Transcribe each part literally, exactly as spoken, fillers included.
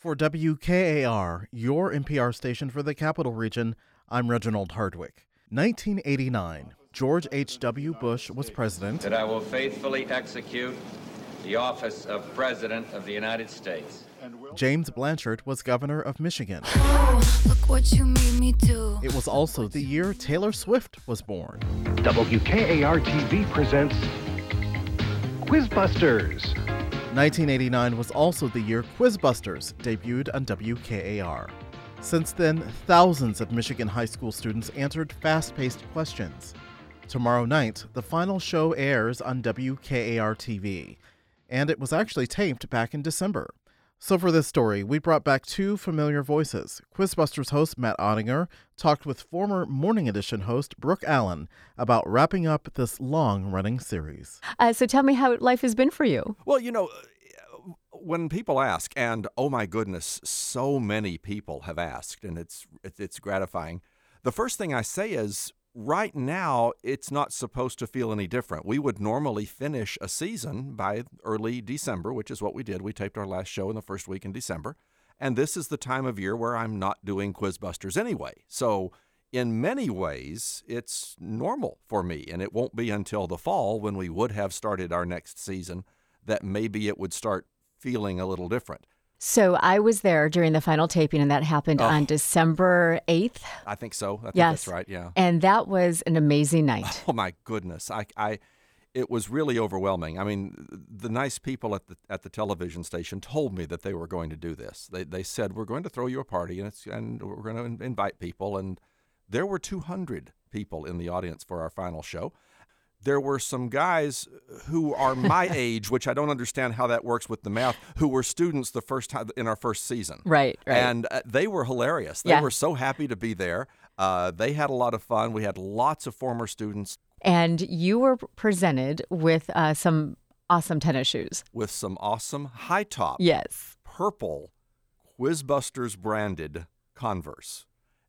For W K A R, your N P R station for the Capital Region, I'm Reginald Hardwick. nineteen eighty-nine, George H W. Bush was president. That I will faithfully execute the office of President of the United States. James Blanchard was governor of Michigan. Oh, look what you made me do. It was also the year Taylor Swift was born. W K A R T V presents Quizbusters. nineteen eighty-nine was also the year Quizbusters debuted on W K A R. Since then, thousands of Michigan high school students answered fast-paced questions. Tomorrow night, the final show airs on W K A R T V, and it was actually taped back in December. So for this story, we brought back two familiar voices. Quizbusters host Matt Ottinger talked with former Morning Edition host Brooke Allen about wrapping up this long-running series. Uh, so tell me how life has been for you. Well, you know, when people ask, and oh my goodness, so many people have asked, and it's it's gratifying. The first thing I say is, right now, it's not supposed to feel any different. We would normally finish a season by early December, which is what we did. We taped our last show in the first week in December. And this is the time of year where I'm not doing Quizbusters anyway. So in many ways, it's normal for me. And it won't be until the fall, when we would have started our next season, that maybe it would start feeling a little different. So I was there during the final taping, and that happened oh. on December eighth. I think so. I think yes. that's right, yeah. And that was an amazing night. Oh, my goodness. I, I, it was really overwhelming. I mean, the nice people at the at the television station told me that they were going to do this. They they said, we're going to throw you a party, and, it's, and we're going to invite people. And there were two hundred people in the audience for our final show. There were some guys who are my age, which I don't understand how that works with the math, who were students the first time in our first season. Right, right. And uh, they were hilarious. They yeah. were so happy to be there. Uh, they had a lot of fun. We had lots of former students. And you were presented with uh, some awesome tennis shoes. With some awesome high top. Yes. Purple Quizbusters branded Converse.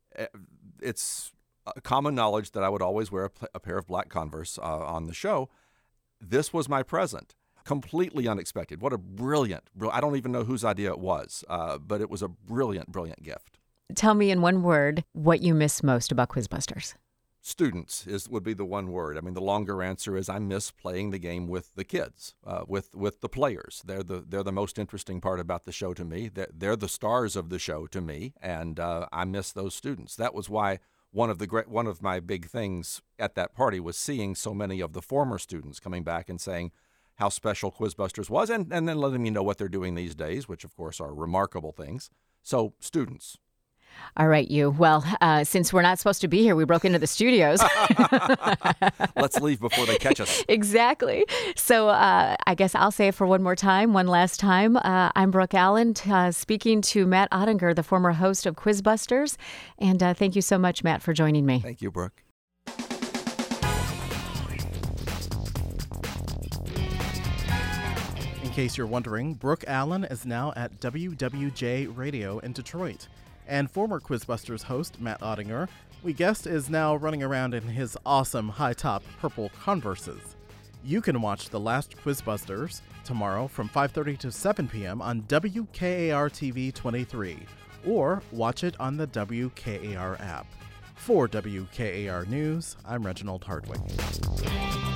It's common knowledge that I would always wear a, pl- a pair of black Converse uh, on the show. This was my present. Completely unexpected. What a brilliant, br- I don't even know whose idea it was, uh, but it was a brilliant, brilliant gift. Tell me in one word what you miss most about Quizbusters. Students is would be the one word. I mean, the longer answer is I miss playing the game with the kids, uh, with with the players. They're the they're the most interesting part about the show to me. They're, they're the stars of the show to me, and uh, I miss those students. That was why One of the great, one of my big things at that party was seeing so many of the former students coming back and saying how special Quizbusters was, and, and then letting me know what they're doing these days, which of course are remarkable things. So, students. All right, you. Well, uh, since we're not supposed to be here, we broke into the studios. Let's leave before they catch us. Exactly. So uh, I guess I'll say it for one more time, one last time. Uh, I'm Brooke Allen, uh, speaking to Matt Ottinger, the former host of Quizbusters. And uh, thank you so much, Matt, for joining me. Thank you, Brooke. In case you're wondering, Brooke Allen is now at W W J Radio in Detroit. And former Quizbusters host Matt Ottinger, we guessed, is now running around in his awesome high-top purple Converses. You can watch the last Quizbusters tomorrow from five thirty to seven p.m. on W K A R T V twenty-three, or watch it on the W K A R app. For W K A R News, I'm Reginald Hardwick.